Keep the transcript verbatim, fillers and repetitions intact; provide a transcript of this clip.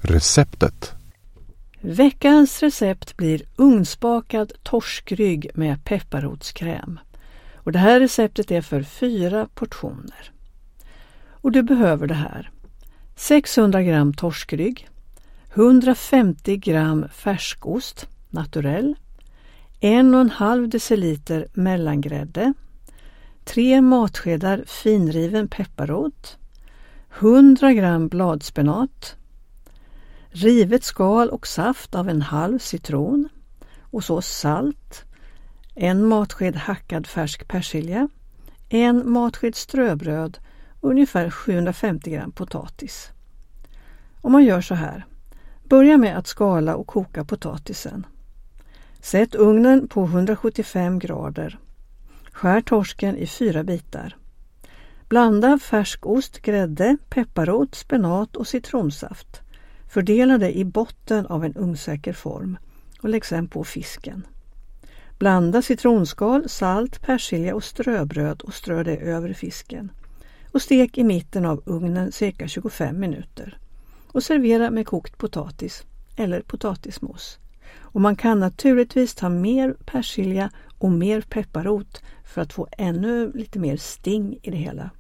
receptet. Veckans recept blir ugnsbakad torskrygg med pepparrotskräm. Och det här receptet är för fyra portioner. Och du behöver det här: sexhundra gram torskrygg, hundrafemtio gram färskost, naturell, en och en halv deciliter mellangrädde, tre matskedar finriven pepparrot, hundra gram bladspenat, rivet skal och saft av en halv citron och så salt, en matsked hackad färsk persilja, en matsked ströbröd och ungefär sjuhundrafemtio gram potatis. Om man gör så här: börja med att skala och koka potatisen. Sätt ugnen på hundrasjuttiofem grader. Skär torsken i fyra bitar. Blanda färskost, grädde, pepparrot, spenat och citronsaft. Fördela det i botten av en ugnssäker form och lägg sedan på fisken. Blanda citronskal, salt, persilja och ströbröd och strö det över fisken. Och stek i mitten av ugnen cirka tjugofem minuter. Och servera med kokt potatis eller potatismos. Och man kan naturligtvis ta mer persilja och mer pepparrot för att få ännu lite mer sting i det hela.